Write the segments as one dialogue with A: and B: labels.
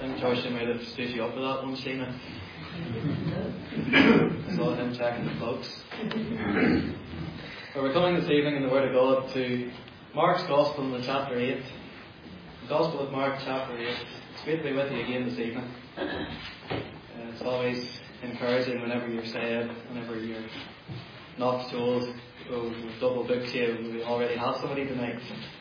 A: think Joshua might have stood you up for that one, Sheena. I saw him checking the plugs. But we're coming this evening in the Word of God to Mark's Gospel in chapter 8. The Gospel of Mark, chapter 8. It's great to be with you again this evening. It's always encouraging whenever you're saved, whenever you're not told, oh, we've double booked you, we already have somebody tonight.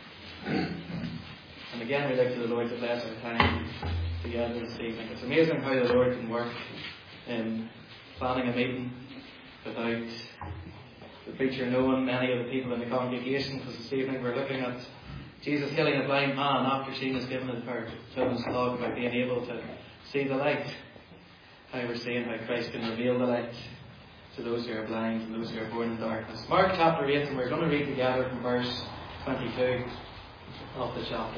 A: And again, we look to the Lord to bless our time together this evening. It's amazing how the Lord can work in planning a meeting without the preacher knowing many of the people in the congregation, because this evening we're looking at Jesus healing a blind man after Sheena's given her children's talk about being able to see the light. How we're seeing how Christ can reveal the light to those who are blind and those who are born in darkness. Mark chapter 8, and we're going to read together from verse 22 of the chapter.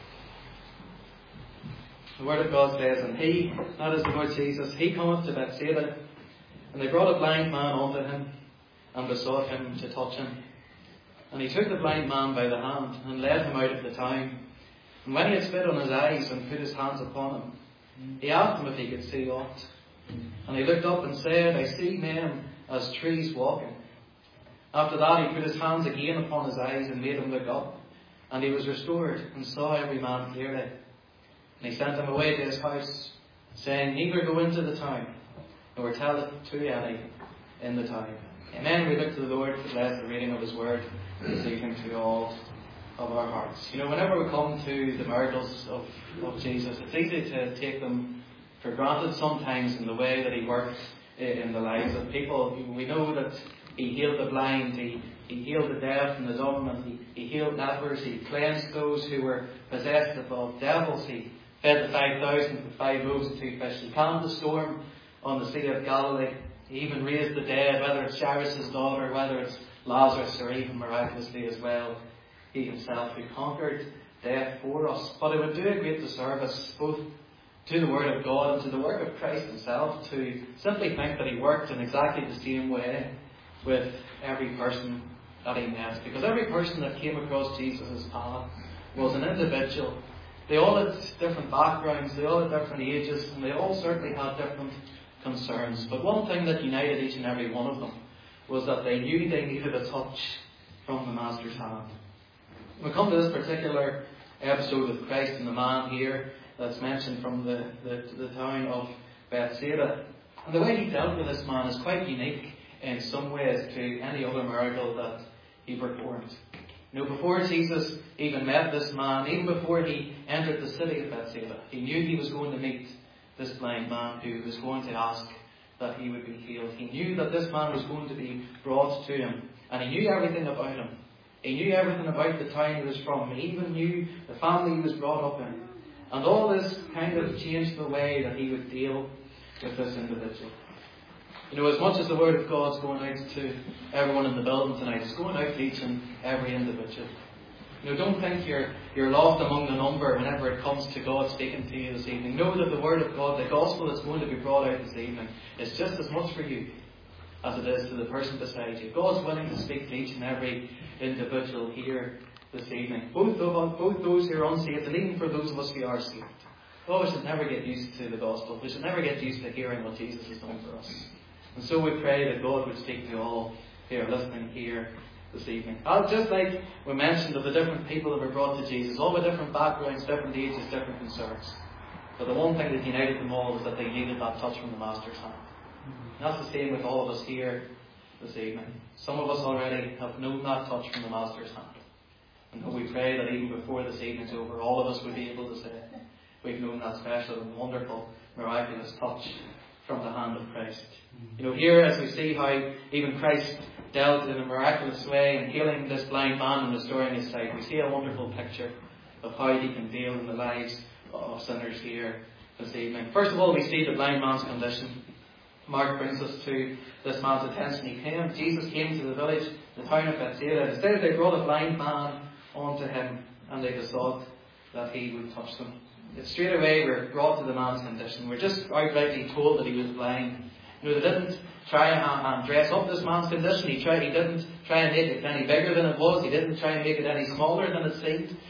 A: The Word of God says, "And he," that is the Lord Jesus, "he cometh to Bethsaida, and they brought a blind man unto him, and besought him to touch him. And he took the blind man by the hand, and led him out of the town. And when he had spit on his eyes, and put his hands upon him, he asked him if he could see aught. And he looked up and said, I see men as trees walking. After that he put his hands again upon his eyes, and made him look up. And he was restored, and saw every man clearly. And he sent him away to his house, saying, Neither go into the town, nor tell it to any in the town." Amen. We look to the Lord to bless the reading of His Word this evening to all of our hearts. You know, whenever we come to the miracles of Jesus, it's easy to take them for granted sometimes in the way that He works in the lives of people. We know that He healed the blind, He healed the deaf and the dumb, and He healed lepers, He cleansed those who were possessed of devils, He fed the 5,000 with 5 loaves and 2 fish, He calmed the storm on the Sea of Galilee. He even raised the dead, whether it's Jairus' daughter, whether it's Lazarus, or even miraculously as well, He Himself who conquered death for us. But it would do a great disservice both to the Word of God and to the work of Christ Himself to simply think that He worked in exactly the same way with every person that He met. Because every person that came across Jesus' path was an individual. They all had different backgrounds, they all had different ages, and they all certainly had different concerns. But one thing that united each and every one of them was that they knew they needed a touch from the Master's hand. We come to this particular episode with Christ and the man here that's mentioned from the town of Bethsaida. And the way He dealt with this man is quite unique in some ways to any other miracle that He performed. You know, before Jesus even met this man, even before He entered the city of Bethsaida, He knew He was going to meet this blind man who was going to ask that he would be healed. He knew that this man was going to be brought to Him, and He knew everything about him. He knew everything about the town he was from. He even knew the family he was brought up in. And all this kind of changed the way that He would deal with this individual. You know, as much as the Word of God's going out to everyone in the building tonight, it's going out to each and every individual. You know, don't think you're lost among the number whenever it comes to God speaking to you this evening. Know that the Word of God, the Gospel that's going to be brought out this evening, is just as much for you as it is to the person beside you. God's willing to speak to each and every individual here this evening. Both those who are unsaved, and even for those of us who are saved. Oh, we should never get used to the Gospel. We should never get used to hearing what Jesus has done for us. And so we pray that God would speak to all who are listening here this evening. Just like we mentioned of the different people that were brought to Jesus, all with different backgrounds, different ages, different concerns. But the one thing that united them all was that they needed that touch from the Master's hand. And that's the same with all of us here this evening. Some of us already have known that touch from the Master's hand. And we pray that even before this evening's over, all of us would be able to say, we've known that special and wonderful, miraculous touch from the hand of Christ. You know, here as we see how even Christ dealt in a miraculous way in healing this blind man and restoring his sight, we see a wonderful picture of how He can deal in the lives of sinners here this evening. First of all, we see the blind man's condition. Mark brings us to this man's attention. Jesus came to the village, the town of Bethsaida, and instead they brought a blind man unto Him, and they besought that He would touch them. Straight away we're brought to the man's condition. We're just outrightly told that he was blind. You know, they didn't try and dress up this man's condition. He didn't try and make it any bigger than it was. He didn't try and make it any smaller than it seemed.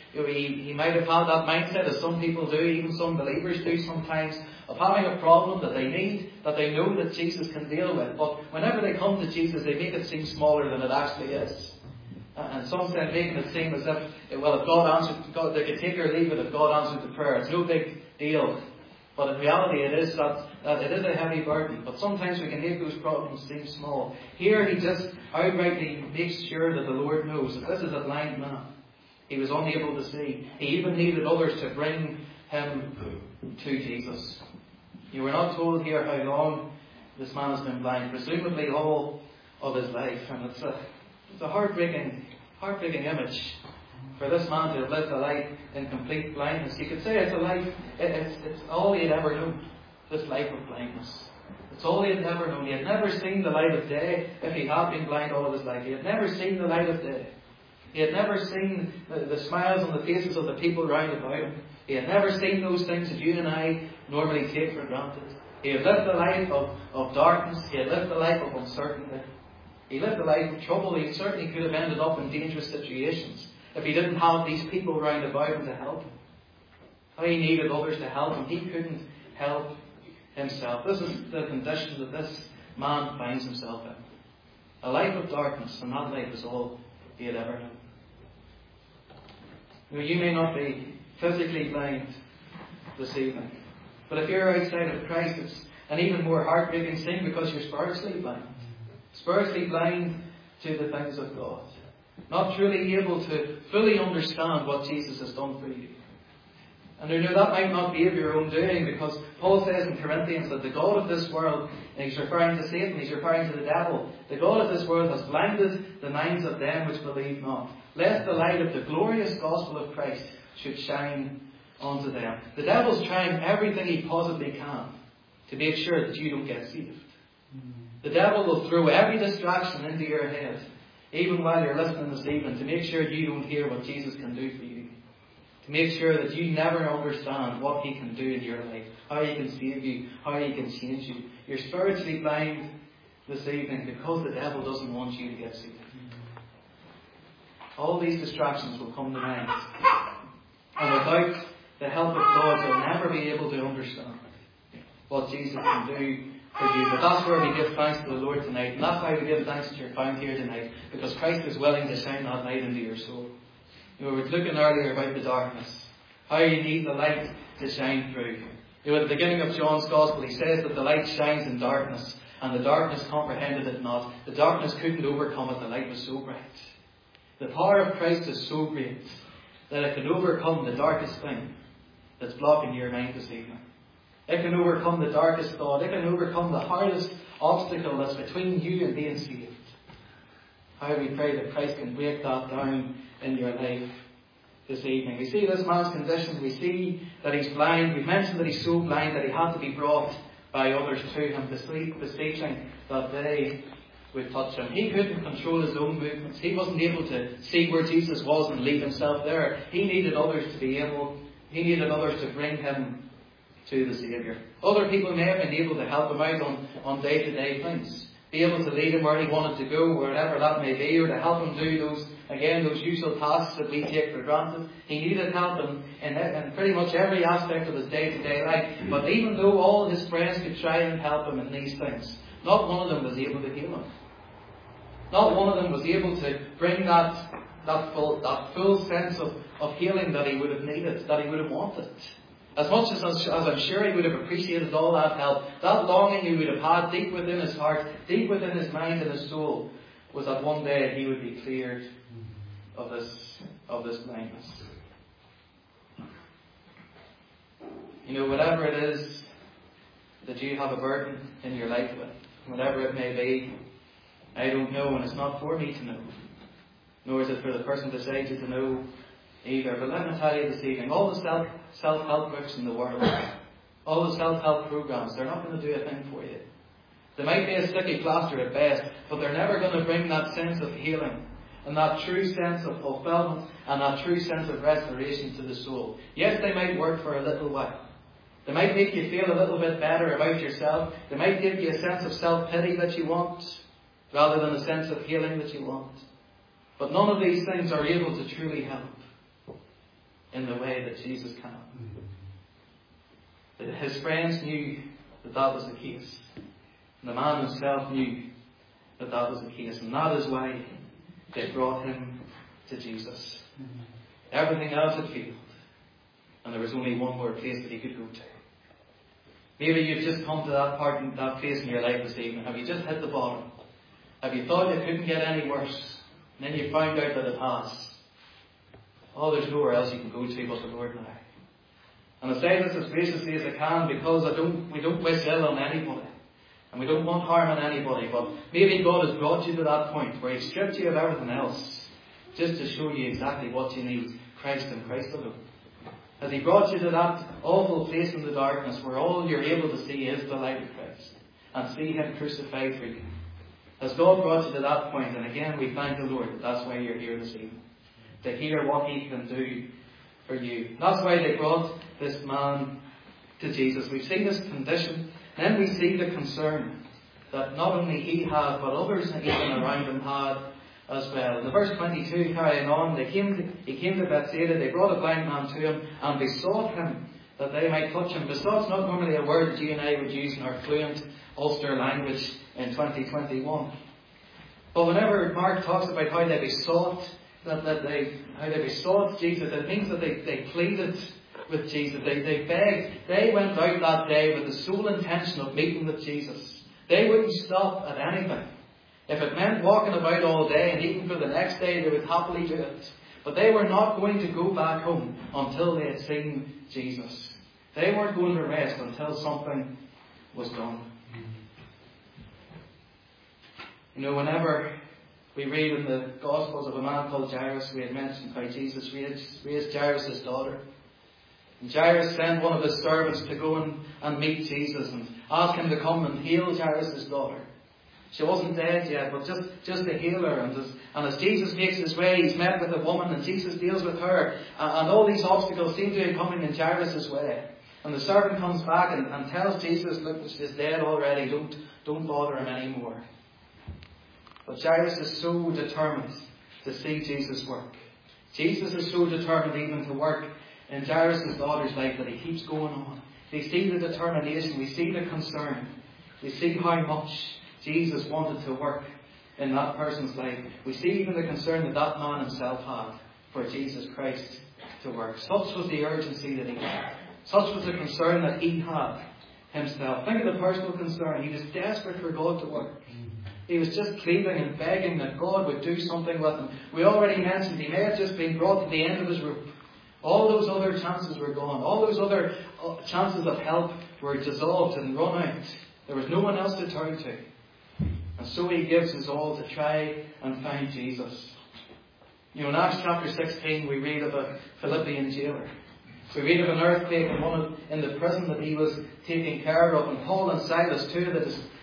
A: he might have had that mindset, as some people do, even some believers do sometimes, of having a problem that they need, that they know that Jesus can deal with. But whenever they come to Jesus, they make it seem smaller than it actually is. And some sense making it seem as if, well, if God answered, they could take or leave it if God answered the prayer. It's no big deal. But in reality it is that it is a heavy burden. But sometimes we can make those problems seem small. Here he just outrightly makes sure that the Lord knows that this is a blind man. He was unable to see. He even needed others to bring him to Jesus. You were not told here how long this man has been blind. Presumably all of his life. And it's a heartbreaking image for this man to have lived a life in complete blindness. You could say it's a life, it's all he had ever known, this life of blindness. It's all he had ever known. He had never seen the light of day if he had been blind all of his life. He had never seen the light of day. He had never seen the smiles on the faces of the people round about him. He had never seen those things that you and I normally take for granted. He had lived a life of darkness. He had lived a life of uncertainty. He lived a life of trouble. He certainly could have ended up in dangerous situations if he didn't have these people round about him to help him. How he needed others to help him. He couldn't help himself. This is the condition that this man finds himself in. A life of darkness, and that life is all he had ever known. You may not be physically blind this evening, but if you're outside of Christ, it's an even more heartbreaking thing because you're spiritually blind. Spiritually blind to the things of God. Not truly able to fully understand what Jesus has done for you. And that might not be of your own doing, because Paul says in Corinthians that the God of this world, and he's referring to Satan, he's referring to the devil, the God of this world has blinded the minds of them which believe not, lest the light of the glorious gospel of Christ should shine onto them. The devil's trying everything he possibly can to make sure that you don't get saved. The devil will throw every distraction into your head, even while you're listening this evening, to make sure you don't hear what Jesus can do for you. To make sure that you never understand what he can do in your life, how he can save you, how he can change you. You're spiritually blind this evening because the devil doesn't want you to get saved. All these distractions will come to mind. And without the help of God, you'll never be able to understand what Jesus can do for you. But that's where we give thanks to the Lord tonight. And that's why we give thanks that you're found here tonight. Because Christ is willing to shine that light into your soul. We were looking earlier about the darkness. How you need the light to shine through. At the beginning of John's Gospel, he says that the light shines in darkness. And the darkness comprehended it not. The darkness couldn't overcome it. The light was so bright. The power of Christ is so great that it can overcome the darkest thing that's blocking your mind this evening. It can overcome the darkest thought. It can overcome the hardest obstacle that's between you and being saved. How we pray that Christ can break that down in your life this evening. We see this man's condition. We see that he's blind. We've mentioned that he's so blind that he had to be brought by others to him, beseeching that they would touch him. He couldn't control his own movements. He wasn't able to see where Jesus was and leave himself there. He needed others to bring him to the Saviour. Other people may have been able to help him out on day-to-day things. Be able to lead him where he wanted to go, wherever that may be, or to help him do those usual tasks that we take for granted. He needed help in pretty much every aspect of his day-to-day life. But even though all his friends could try and help him in these things, not one of them was able to heal him. Not one of them was able to bring that full sense of healing that he would have needed, that he would have wanted. As much as I'm sure he would have appreciated all that help, that longing he would have had deep within his heart, deep within his mind and his soul, was that one day he would be cleared of this blindness. Whatever it is that you have a burden in your life with, whatever it may be, I don't know, and it's not for me to know. Nor is it for the person beside you to know either. But let me tell you this evening, all the self-help books in the world, all the self-help programs, they're not going to do a thing for you. They might be a sticky plaster at best, but they're never going to bring that sense of healing and that true sense of fulfillment and that true sense of restoration to the soul. Yes, they might work for a little while. They might make you feel a little bit better about yourself. They might give you a sense of self-pity that you want, rather than a sense of healing that you want. But none of these things are able to truly help. in the way that Jesus can. His friends knew that that was the case. And the man himself knew that that was the case. And that is why they brought him to Jesus. Everything else had failed. And there was only one more place that he could go to. Maybe you've just come to that part, that place in your life this evening. Have you just hit the bottom? Have you thought it couldn't get any worse? And then you found out that it has. Oh, there's nowhere else you can go to but the Lord now. And I say this as graciously as I can because we don't wish ill on anybody. And we don't want harm on anybody. But maybe God has brought you to that point where He's stripped you of everything else just to show you exactly what you need. Christ and Christ alone. Has He brought you to that awful place in the darkness where all you're able to see is the light of Christ and see Him crucified for you? Has God brought you to that point? And again, we thank the Lord that that's why you're here this evening. To hear what He can do for you. That's why they brought this man to Jesus. We've seen his condition. Then we see the concern that not only he had, but others even around him had as well. In the verse 22, carrying on, he came to Bethsaida, they brought a blind man to him, and besought him that they might touch him. Besought's not normally a word that you and I would use in our fluent Ulster language in 2021. But whenever Mark talks about how they besought, how they besought Jesus, it means that they pleaded with Jesus. They begged. They went out that day with the sole intention of meeting with Jesus. They wouldn't stop at anything. If it meant walking about all day and even for the next day, they would happily do it. But they were not going to go back home until they had seen Jesus. They weren't going to rest until something was done. You know, whenever we read in the Gospels of a man called Jairus, we had mentioned how Jesus raised Jairus' daughter. And Jairus sent one of his servants to go and meet Jesus and ask him to come and heal Jairus' daughter. She wasn't dead yet, but just to heal her. And as Jesus makes his way, he's met with a woman and Jesus deals with her. And all these obstacles seem to be coming in Jairus' way. And the servant comes back and tells Jesus, look, she's dead already, don't bother him anymore. But Jairus is so determined to see Jesus work. Jesus is so determined even to work in Jairus' daughter's life that he keeps going on. We see the determination, we see the concern, we see how much Jesus wanted to work in that person's life. We see even the concern that that man himself had for Jesus Christ to work. Such was the urgency that he had. Such was the concern that he had himself. Think of the personal concern. He was desperate for God to work. He was just pleading and begging that God would do something with him. We already mentioned he may have just been brought to the end of his rope. All those other chances were gone. All those other chances of help were dissolved and run out. There was no one else to turn to. And so he gives his all to try and find Jesus. You know, in Acts chapter 16 we read of a Philippian jailer. We read of an earthquake in the prison that he was taking care of. And Paul and Silas, two of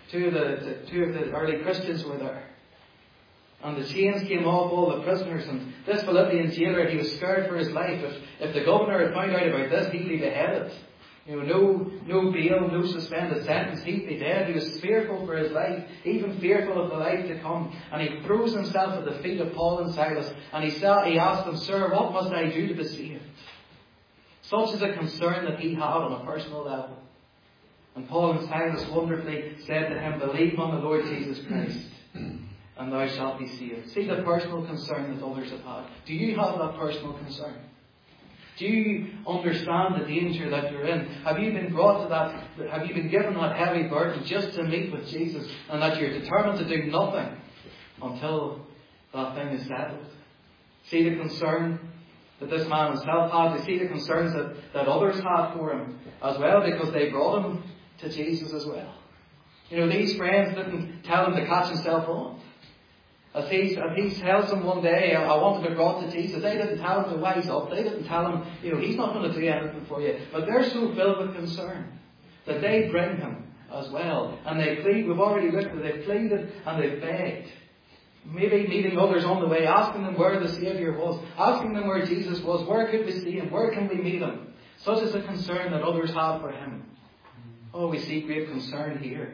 A: the early Christians, were there. And the chains came off all the prisoners. And this Philippian jailer, he was scared for his life. If the governor had found out about this, he'd be beheaded. You know, no bail, no suspended sentence, he'd be dead. He was fearful for his life, even fearful of the life to come. And he throws himself at the feet of Paul and Silas. And he asked them, Sir, what must I do to be saved? Such is a concern that he had on a personal level. And Paul and Silas wonderfully said to him, believe on the Lord Jesus Christ, and thou shalt be saved. See the personal concern that others have had. Do you have that personal concern? Do you understand the danger that you're in? Have you been brought to that? Have you been given that heavy burden just to meet with Jesus, and that you're determined to do nothing until that thing is settled? See the concern that this man himself had. They see the concerns that others had for him as well, because they brought him to Jesus as well. You know, these friends didn't tell him to catch himself on. As he tells them one day, I want to be brought to Jesus, they didn't tell him to wise up. They didn't tell him, you know, he's not going to do anything for you. But they're so filled with concern that they bring him as well. And they plead. We've already looked at it. They've pleaded and they've begged. Maybe meeting others on the way, asking them where the Saviour was, asking them where Jesus was, where could we see him, where can we meet him? Such is the concern that others have for him. Oh, we see great concern here.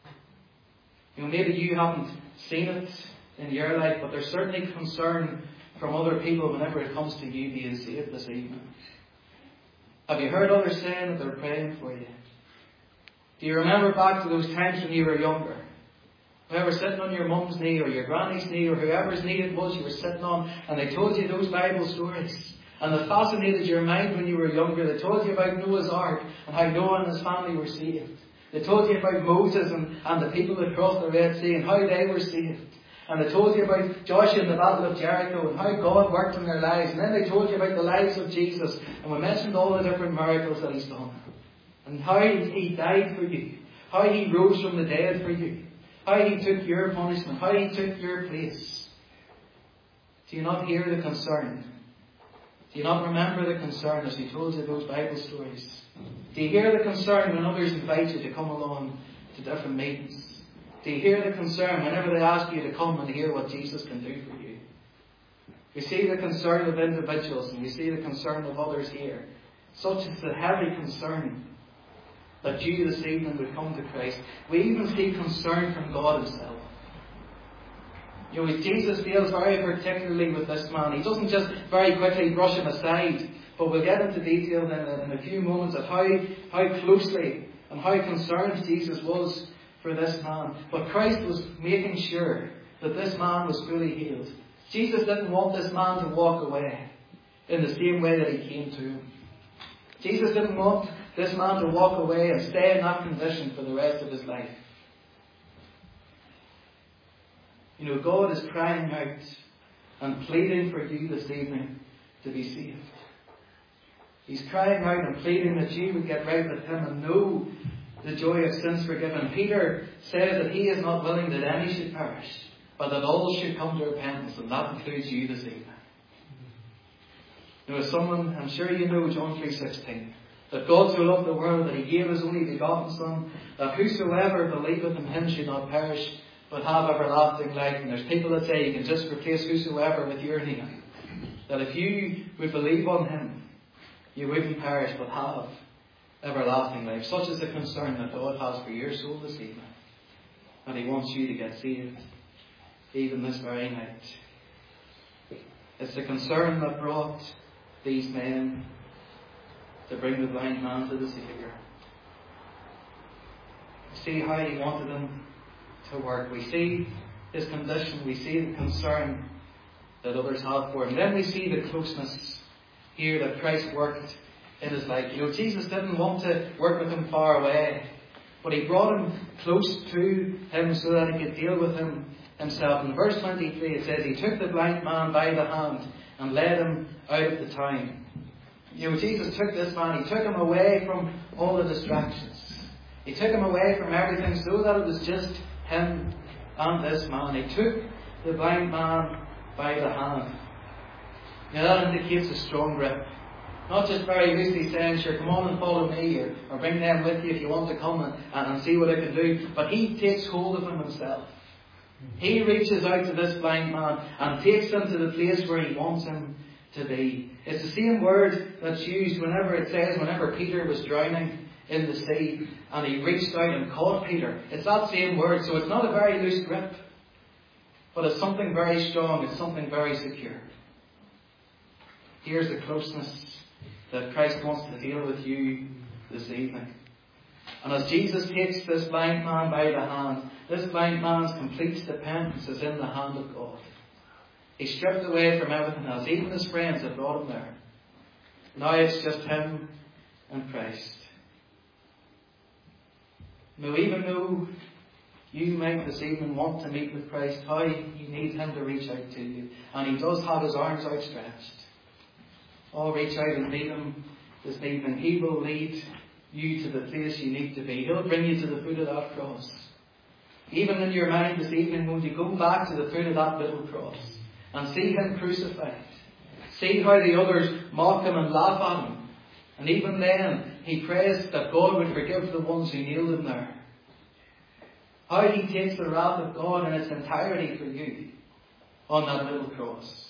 A: You know, maybe you haven't seen it in your life, but there's certainly concern from other people whenever it comes to you being saved this evening? Have you heard others saying that they're praying for you? Do you remember back to those times when you were younger? Whoever sitting on your mum's knee or your granny's knee or whoever's knee it was you were sitting on, and they told you those Bible stories. And they fascinated your mind when you were younger. They told you about Noah's Ark and how Noah and his family were saved. They told you about Moses and the people that crossed the Red Sea and how they were saved. And they told you about Joshua and the Battle of Jericho and how God worked in their lives. And then they told you about the lives of Jesus. And we mentioned all the different miracles that He's done. And how He died for you. How He rose from the dead for you. How He took your punishment. How He took your place. Do you not hear the concern? Do you not remember the concern as He told you those Bible stories? Do you hear the concern when others invite you to come along to different meetings? Do you hear the concern whenever they ask you to come and hear what Jesus can do for you? We see the concern of individuals and we see the concern of others here. Such is the heavy concern that you this evening would come to Christ. We even see concern from God Himself. You know, Jesus deals very particularly with this man. He doesn't just very quickly brush him aside, but we'll get into detail in a few moments of how closely and how concerned Jesus was for this man. But Christ was making sure that this man was fully healed. Jesus didn't want this man to walk away in the same way that He came to him. Jesus didn't want this man to walk away and stay in that condition for the rest of his life. You know, God is crying out and pleading for you this evening to be saved. He's crying out and pleading that you would get right with Him and know the joy of sins forgiven. Peter said that he is not willing that any should perish, but that all should come to repentance, and that includes you this evening. You know, as someone, I'm sure you know John 3:16, that God so loved the world that He gave His only begotten Son, that whosoever believeth in Him should not perish, but have everlasting life. And there's people that say you can just replace whosoever with your name. That if you would believe on Him, you wouldn't perish but have everlasting life. Such is the concern that God has for your soul this evening. And He wants you to get saved, even this very night. It's the concern that brought these men to bring the blind man to the Saviour. See how He wanted him to work. We see his condition, we see the concern that others have for him. Then we see the closeness here that Christ worked in his life. You know, Jesus didn't want to work with him far away, but He brought him close to him so that He could deal with him Himself. In verse 23 it says, He took the blind man by the hand and led him out of the town. You know, Jesus took this man, He took him away from all the distractions. He took him away from everything so that it was just him and this man. He took the blind man by the hand. Now that indicates a strong grip. Not just very loosely saying, sure, come on and follow me, or bring them with you if you want to come and see what I can do. But He takes hold of him Himself. He reaches out to this blind man and takes him to the place where He wants him to be. It's the same word that's used whenever Peter was drowning in the sea and He reached out and caught Peter. It's that same word, so it's not a very loose grip, but it's something very strong, it's something very secure. Here's the closeness that Christ wants to deal with you this evening. And as Jesus takes this blind man by the hand, this blind man's complete dependence is in the hand of God. He's stripped away from everything else. Even his friends have brought him there. Now it's just him and Christ. Now, even though you might this evening want to meet with Christ, how you need Him to reach out to you. And He does have His arms outstretched. Oh, reach out and meet Him this evening. He will lead you to the place you need to be. He'll bring you to the foot of that cross. Even in your mind this evening, won't you go back to the foot of that little cross and see Him crucified? See how the others mock Him and laugh at Him. And even then, he prays that God would forgive the ones who nailed Him there. How He takes the wrath of God in its entirety for you on that little cross.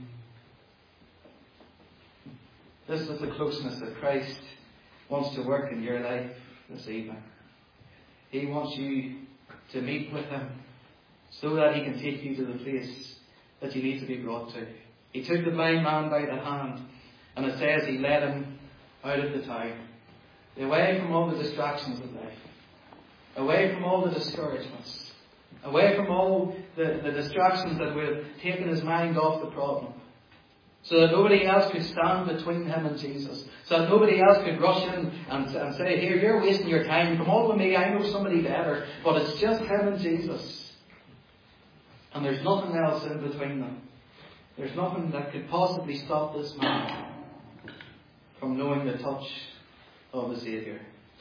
A: This is the closeness that Christ wants to work in your life this evening. He wants you to meet with Him so that He can take you to the place that you need to be brought to. He took the blind man by the hand, and it says he led him out of the town, away from all the distractions of life, away from all the discouragements, away from all the distractions that would have taken his mind off the problem, so that nobody else could stand between him and Jesus, so that nobody else could rush in and say, here, you're wasting your time, come on with me, I know somebody better. But it's just him and Jesus. And there's nothing else in between them. There's nothing that could possibly stop this man from knowing the touch of the Saviour.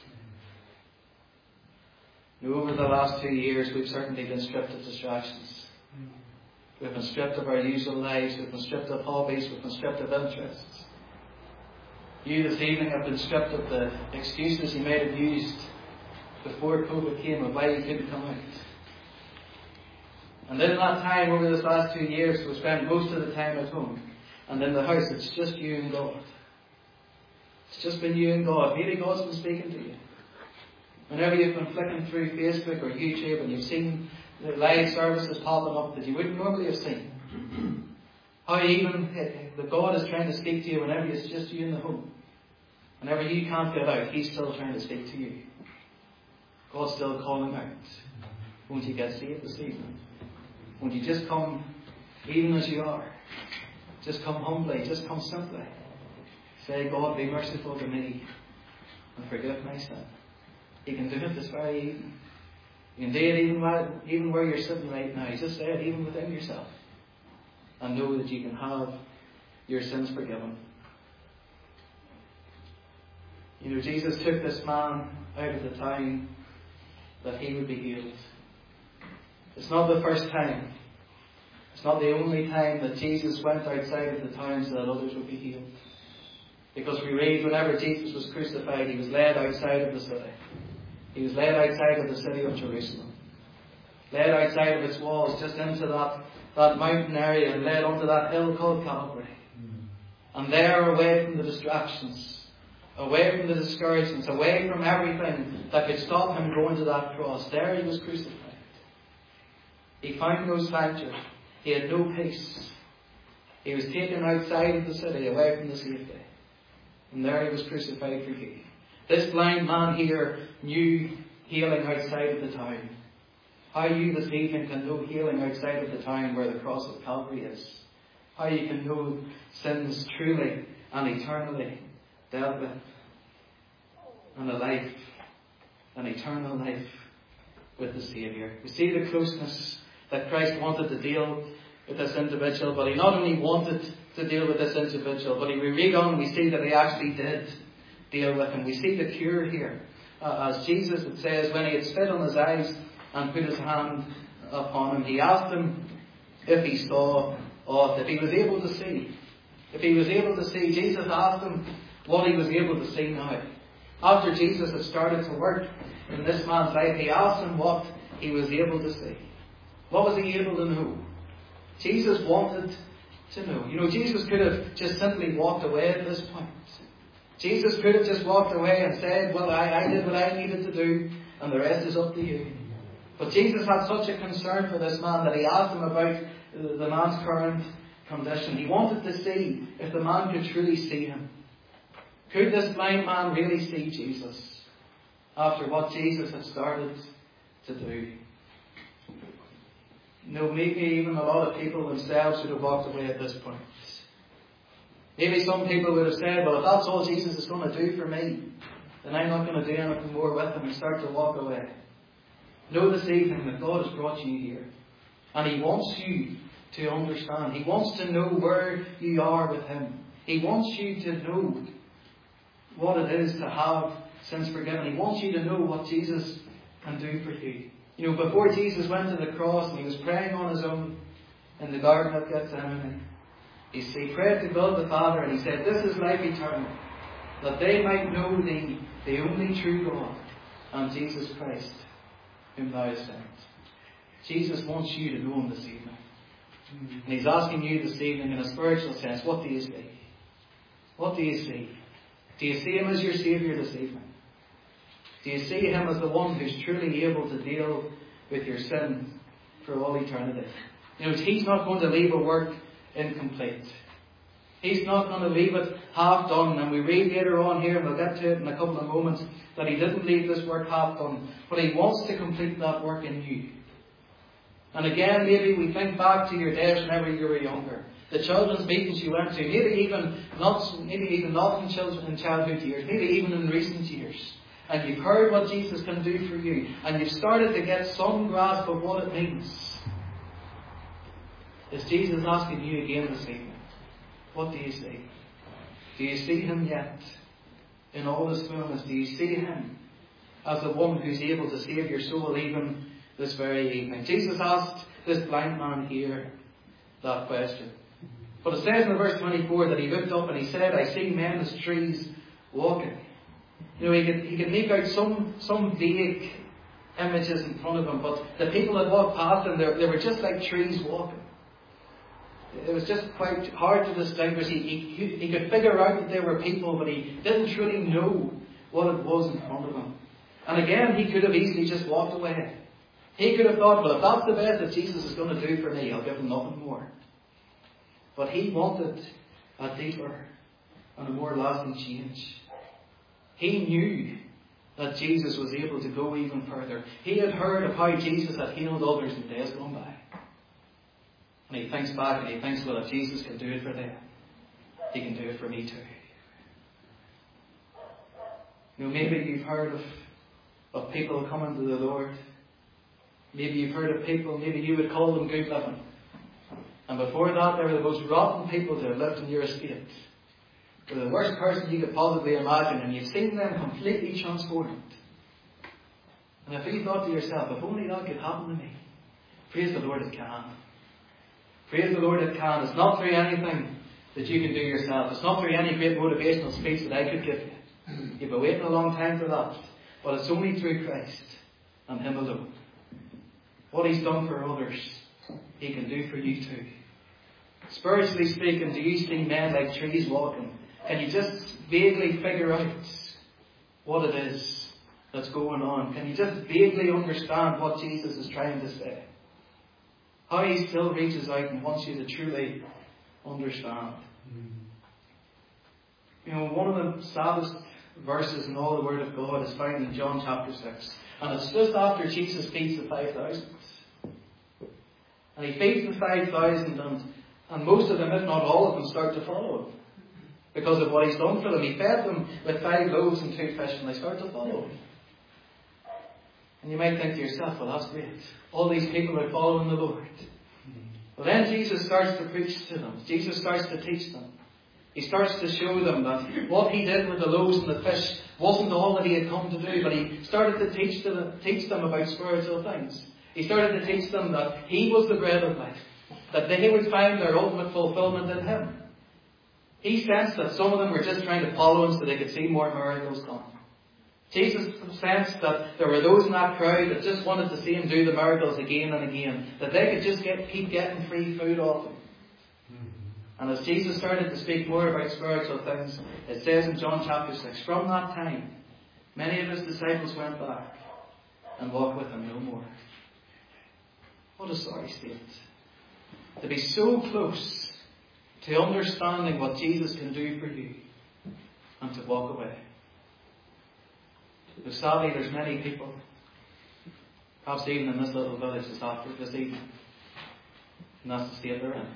A: Now, over the last 2 years, we've certainly been stripped of distractions. We've been stripped of our usual lives. We've been stripped of hobbies. We've been stripped of interests. You this evening have been stripped of the excuses you might have used before COVID came of why you couldn't come out. And in that time, over this last 2 years, we spent most of the time at home. And in the house, it's just you and God. It's just been you and God. Maybe God's been speaking to you. Whenever you've been flicking through Facebook or YouTube and you've seen the live services popping up that you wouldn't normally have seen. How even that God is trying to speak to you whenever it's just you in the home. Whenever you can't get out, He's still trying to speak to you. God's still calling out. Won't you get saved this evening? Won't you just come even as you are? Just come humbly, just come simply. Say, God, be merciful to me and forgive my sin. You can do it this very evening. You can do it even where you're sitting right now. Just say it even within yourself. And know that you can have your sins forgiven. You know, Jesus took this man out of the town that he would be healed. It's not the first time. It's not the only time that Jesus went outside of the town so that others would be healed. Because we read whenever Jesus was crucified, He was led outside of the city. He was led outside of the city of Jerusalem. Led outside of its walls, just into that mountain area, and led onto that hill called Calvary. And there, away from the distractions, away from the discouragements, away from everything that could stop Him going to that cross, there He was crucified. He found no sanctuary. He had no peace. He was taken outside of the city, away from the safety. And there He was crucified for you. This blind man here knew healing outside of the town. How you this evening can know healing outside of the town where the cross of Calvary is. How you can know sins truly and eternally dealt with. And a life, an eternal life with the Saviour. We see the closeness that Christ wanted to deal with this individual, but He not only wanted to deal with this individual, but we read on and we see that He actually did deal with him. We see the cure here. As Jesus, it says, when He had spit on his eyes and put His hand upon him, He asked him if he saw aught, if he was able to see. If he was able to see, Jesus asked him what he was able to see now. After Jesus had started to work in this man's life, He asked him what he was able to see. What was he able to know? Jesus wanted to know. You know, Jesus could have just simply walked away at this point. Jesus could have just walked away and said, well, I did what I needed to do, and the rest is up to you. But Jesus had such a concern for this man that He asked him about the man's current condition. He wanted to see if the man could truly see Him. Could this blind man really see Jesus after what Jesus had started to do? No, maybe even a lot of people themselves would have walked away at this point. Maybe some people would have said, well, if that's all Jesus is going to do for me, then I'm not going to do anything more with Him, and start to walk away. Know this evening that God has brought you here. And He wants you to understand. He wants to know where you are with Him. He wants you to know what it is to have sins forgiven. He wants you to know what Jesus can do for you. You know, before Jesus went to the cross and He was praying on His own in the Garden of Gethsemane, He prayed to God the Father, and He said, this is life eternal, that they might know Thee, the only true God, and Jesus Christ, whom Thou hast sent. Jesus wants you to know Him this evening. And He's asking you this evening in a spiritual sense, what do you see? What do you see? Do you see Him as your Saviour this evening? Do you see Him as the one who's truly able to deal with your sin for all eternity? You know, He's not going to leave a work incomplete. He's not going to leave it half done. And we read later on here, and we'll get to it in a couple of moments, that He didn't leave this work half done. But He wants to complete that work in you. And again, maybe we think back to your days whenever you were younger. The children's meetings you went to, maybe even not in childhood years, maybe even in recent years. And you've heard what Jesus can do for you. And you've started to get some grasp of what it means. Is Jesus asking you again this evening? What do you see? Do you see Him yet? In all His fullness, do you see Him as the one who's able to save your soul even this very evening? Jesus asked this blind man here that question. But it says in verse 24 that he looked up and he said, I see men as trees walking. You know, he could make out some vague images in front of him, but the people that walked past him, they were just like trees walking. It was just quite hard to distinguish. He could figure out that they were people, but he didn't truly know what it was in front of him. And again, he could have easily just walked away. He could have thought, well, if that's the best that Jesus is going to do for me, I'll give Him nothing more. But he wanted a deeper and a more lasting change. He knew that Jesus was able to go even further. He had heard of how Jesus had healed others in days gone by. And he thinks back and he thinks, well, if Jesus can do it for them, He can do it for me too. You know, maybe you've heard of people coming to the Lord. Maybe you've heard of people, maybe you would call them good living. And before that, they were the most rotten people to have lived in your estate. They were the worst person you could possibly imagine, and you've seen them completely transformed. And if you thought to yourself, if only that could happen to me, praise the Lord, it can. Praise the Lord, it can. It's not through anything that you can do yourself. It's not through any great motivational speech that I could give you. You've been waiting a long time for that. But it's only through Christ and Him alone. What He's done for others, He can do for you too. Spiritually speaking, do you see men like trees walking? Can you just vaguely figure out what it is that's going on? Can you just vaguely understand what Jesus is trying to say? How He still reaches out and wants you to truly understand. You know, one of the saddest verses in all the Word of God is found in John chapter 6. And it's just after Jesus feeds the 5,000. And He feeds the 5,000 and most of them, if not all of them, start to follow Him. Because of what He's done for them. He fed them with 5 loaves and 2 fish and they start to follow Him. And you might think to yourself, well, that's great. All these people are following the Lord. But then Jesus starts to preach to them. Jesus starts to teach them. He starts to show them that what He did with the loaves and the fish wasn't all that He had come to do, but He started to teach them about spiritual things. He started to teach them that He was the bread of life, that they would find their ultimate fulfillment in Him. He sensed that some of them were just trying to follow Him so they could see more miracles come. Jesus sensed that there were those in that crowd that just wanted to see Him do the miracles again and again, that they could just keep getting free food off Him. And as Jesus started to speak more about spiritual things, it says in John chapter 6, from that time, many of His disciples went back and walked with Him no more. What a sorry state. To be so close to understanding what Jesus can do for you and to walk away. But sadly, there's many people, perhaps even in this little village this evening, and that's the state they're in.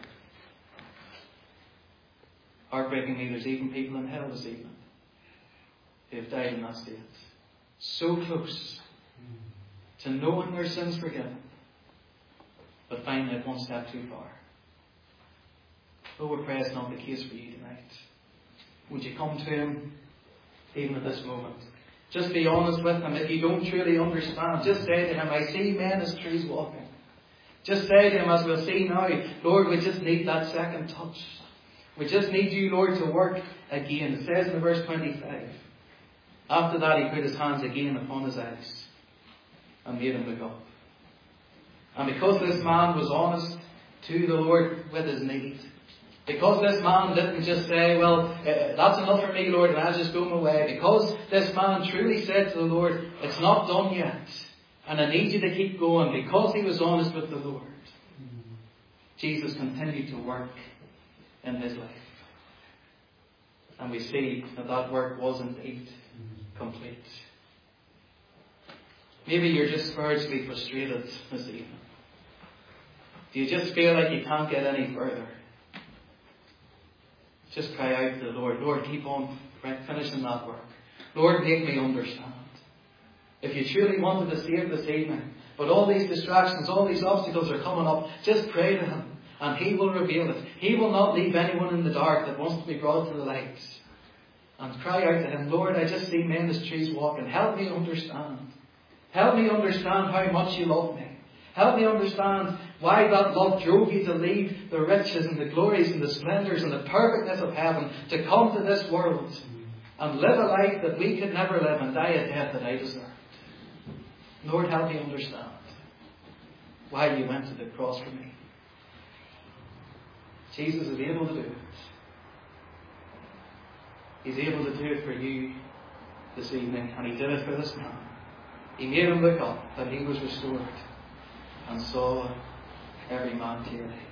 A: Heartbreakingly, there's even people in hell this evening who have died in that state. So close to knowing their sins forgiven, but finding it one step too far. Oh, we pray it's not the case for you tonight. Would you come to Him even at this moment? Just be honest with Him. If you don't truly understand, just say to Him, I see men as trees walking. Just say to Him, as we'll see now, Lord, we just need that second touch. We just need You, Lord, to work again. It says in verse 25, after that He put His hands again upon his eyes and made him look up. And because this man was honest to the Lord with his need, because this man didn't just say, well, that's enough for me, Lord, and I'll just go my way. Because this man truly said to the Lord, it's not done yet, and I need You to keep going. Because he was honest with the Lord, Jesus continued to work in his life. And we see that that work was indeed complete. Maybe you're just spiritually frustrated this evening. Do you just feel like you can't get any further? Just cry out to the Lord. Lord, keep on finishing that work. Lord, make me understand. If you truly wanted to save this evening, but all these distractions, all these obstacles are coming up, just pray to him and he will reveal it. He will not leave anyone in the dark that wants to be brought to the light. And cry out to him, Lord, I just see men as trees walking. Help me understand. Help me understand how much you love me. Help me understand why that love drove you to leave the riches and the glories and the splendours and the perfectness of heaven to come to this world and live a life that we could never live and die a death that I deserved. Lord, help me understand why you went to the cross for me. Jesus is able to do it. He's able to do it for you this evening, and he did it for this man. He made him look up, that he was restored, and saw every man clearly.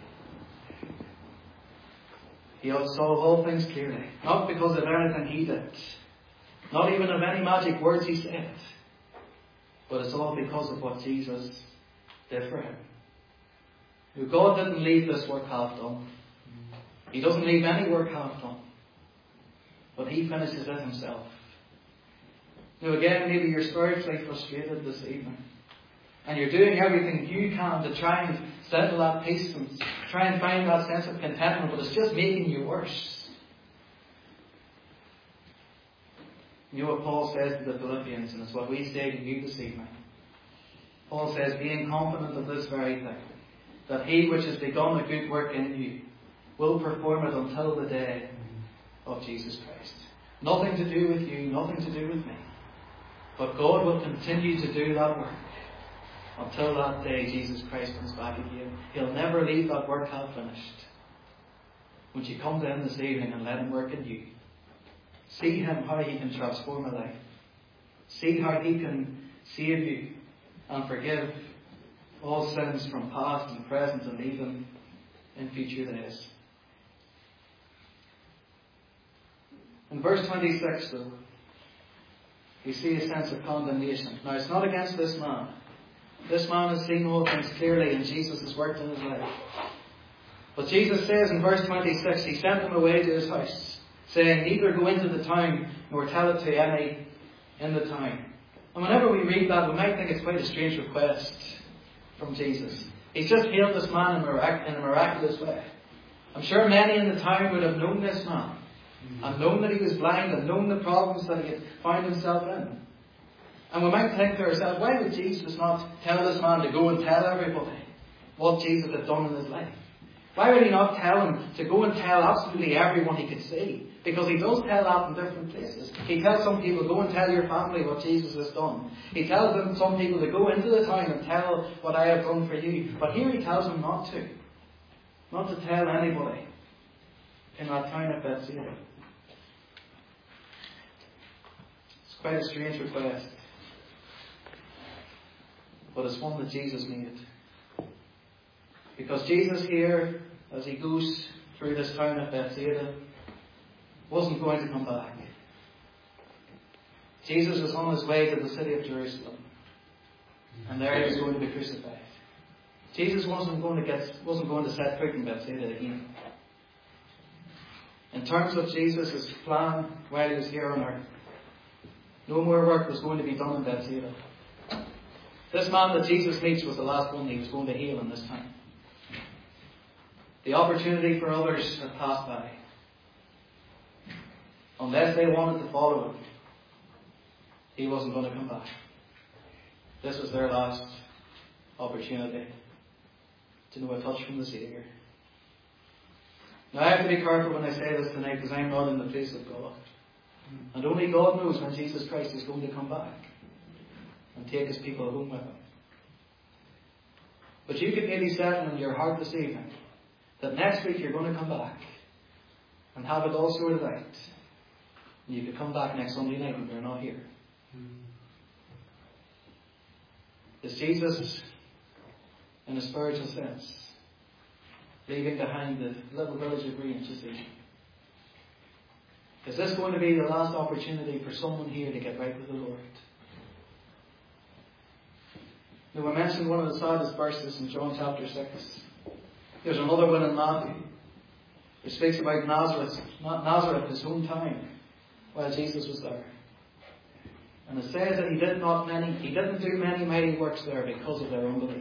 A: He saw all things clearly, not because of anything he did, not even of any magic words he said, but it's all because of what Jesus did for him. God didn't leave this work half done. He doesn't leave any work half done, but he finishes it himself. Now again, maybe you're spiritually frustrated this evening, and you're doing everything you can to try and settle that peace and try and find that sense of contentment, but it's just making you worse. You know what Paul says to the Philippians, and it's what we say to you this evening. Paul says, being confident of this very thing, that he which has begun a good work in you will perform it until the day of Jesus Christ. Nothing to do with you, nothing to do with me. But God will continue to do that work until that day Jesus Christ comes back again. He'll never leave that work half finished. Won't you come to him this evening and let him work in you? See him, how he can transform a life. See how he can save you and forgive all sins from past and present and even in future days. In verse 26 though, we see a sense of condemnation. Now it's not against this man. This man has seen all things clearly and Jesus has worked in his life. But Jesus says in verse 26, he sent him away to his house, saying, neither go into the town nor tell it to any in the town. And whenever we read that, we might think it's quite a strange request from Jesus. He's just healed this man in a miraculous way. I'm sure many in the town would have known this man and known that he was blind and known the problems that he had found himself in. And we might think to ourselves, why would Jesus not tell this man to go and tell everybody what Jesus had done in his life? Why would he not tell him to go and tell absolutely everyone he could see? Because he does tell that in different places. He tells some people, go and tell your family what Jesus has done. He tells them, some people, to go into the town and tell what I have done for you. But here he tells them not to. Not to tell anybody in that town of Bethsaida. It's quite a strange request. But it's one that Jesus made. Because Jesus here, as he goes through this town of Bethsaida, wasn't going to come back. Jesus was on his way to the city of Jerusalem. And there he was going to be crucified. Jesus wasn't going to set foot in Bethsaida again. In terms of Jesus' plan while he was here on earth, no more work was going to be done in Bethsaida. This man that Jesus meets was the last one he was going to heal in this time. The opportunity for others had passed by. Unless they wanted to follow him, he wasn't going to come back. This was their last opportunity to know a touch from the Saviour. Now I have to be careful when I say this tonight, because I'm not in the place of God. And only God knows when Jesus Christ is going to come back and take his people home with him. But you could maybe settle in your heart this evening that next week you're going to come back and have it all sorted out. And you could come back next Sunday night when we're not here. Is Jesus, in a spiritual sense, leaving behind the little village of Grange, you see. Is this going to be the last opportunity for someone here to get right with the Lord? Now, we mentioned one of the saddest verses in John chapter 6. There's another one in Matthew. It speaks about Nazareth, his hometown, while Jesus was there. And it says that he didn't do many mighty works there because of their unbelief.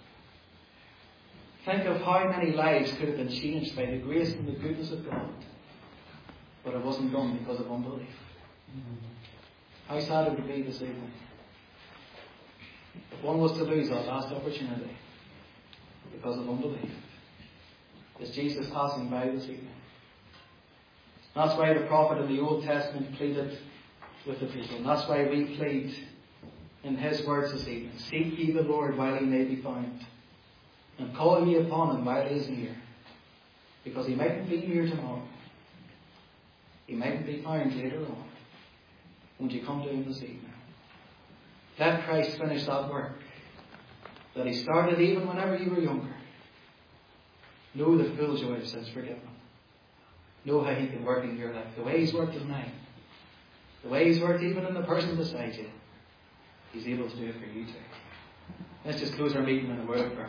A: Think of how many lives could have been changed by the grace and the goodness of God. But it wasn't done because of unbelief. How sad it would be this evening if one was to lose that last opportunity because of unbelief. Is Jesus passing by this evening? That's why the prophet in the Old Testament pleaded with the people. And that's why we plead in his words this evening. Seek ye the Lord while he may be found, and call ye upon him while he is near. Because he mightn't be here tomorrow. He mightn't be found later on. Won't you come to him this evening? Let Christ finish that work that he started even whenever you were younger. Know the full joy of sins forgiven. Know how he can work in your life. The way he's worked in mine. The way he's worked even in the person beside you. He's able to do it for you too. Let's just close our meeting in a word of prayer.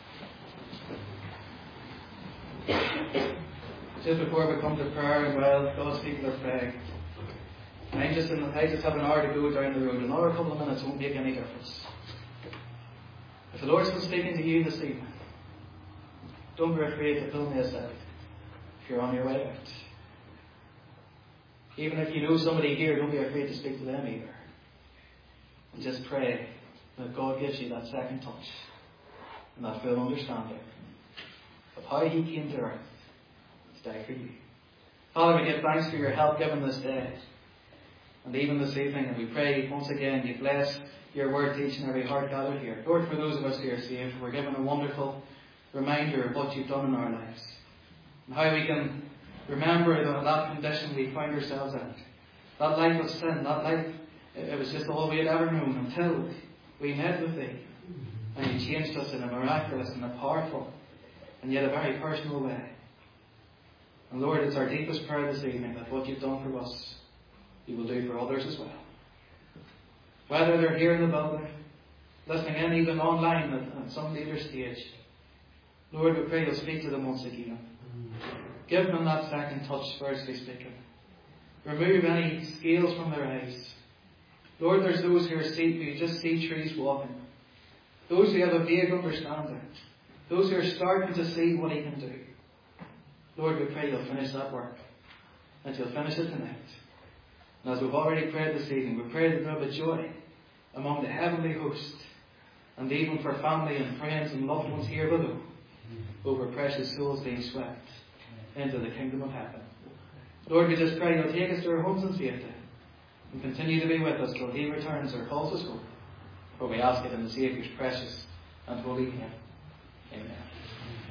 A: Just before we come to prayer, and while God's people are praying, I just have an hour to go down the road. Another couple of minutes won't make any difference. If the Lord's been speaking to you this evening, don't be afraid to pull me aside if you're on your way out. Even if you know somebody here, don't be afraid to speak to them either. And just pray that God gives you that second touch and that full understanding of how he came to earth to die for you. Father, we give thanks for your help given this day and even this evening, and we pray once again you bless your word to each and every heart gathered here. Lord, for those of us who are saved, we're given a wonderful reminder of what you've done in our lives and how we can remember that condition we find ourselves in. That life of sin, that life, it was just all we had ever known until we met with thee. And you changed us in a miraculous and a powerful and yet a very personal way. And Lord, it's our deepest prayer this evening that what you've done for us, you will do for others as well. Whether they're here in the building, listening in even online at some later stage, Lord, we pray you'll speak to them once again. Give them that second touch, spiritually speaking. Remove any scales from their eyes. Lord, there's those who just see trees walking. Those who have a vague understanding. Those who are starting to see what he can do. Lord, we pray you'll finish that work. And you'll finish it tonight. And as we've already prayed this evening, we pray that there will be joy among the heavenly host. And even for family and friends and loved ones here below. Over precious souls being swept into the kingdom of heaven. Lord, we just pray you'll take us to our homes in safety and continue to be with us till he returns or calls us home. For we ask it in the Saviour's precious and holy name. Amen.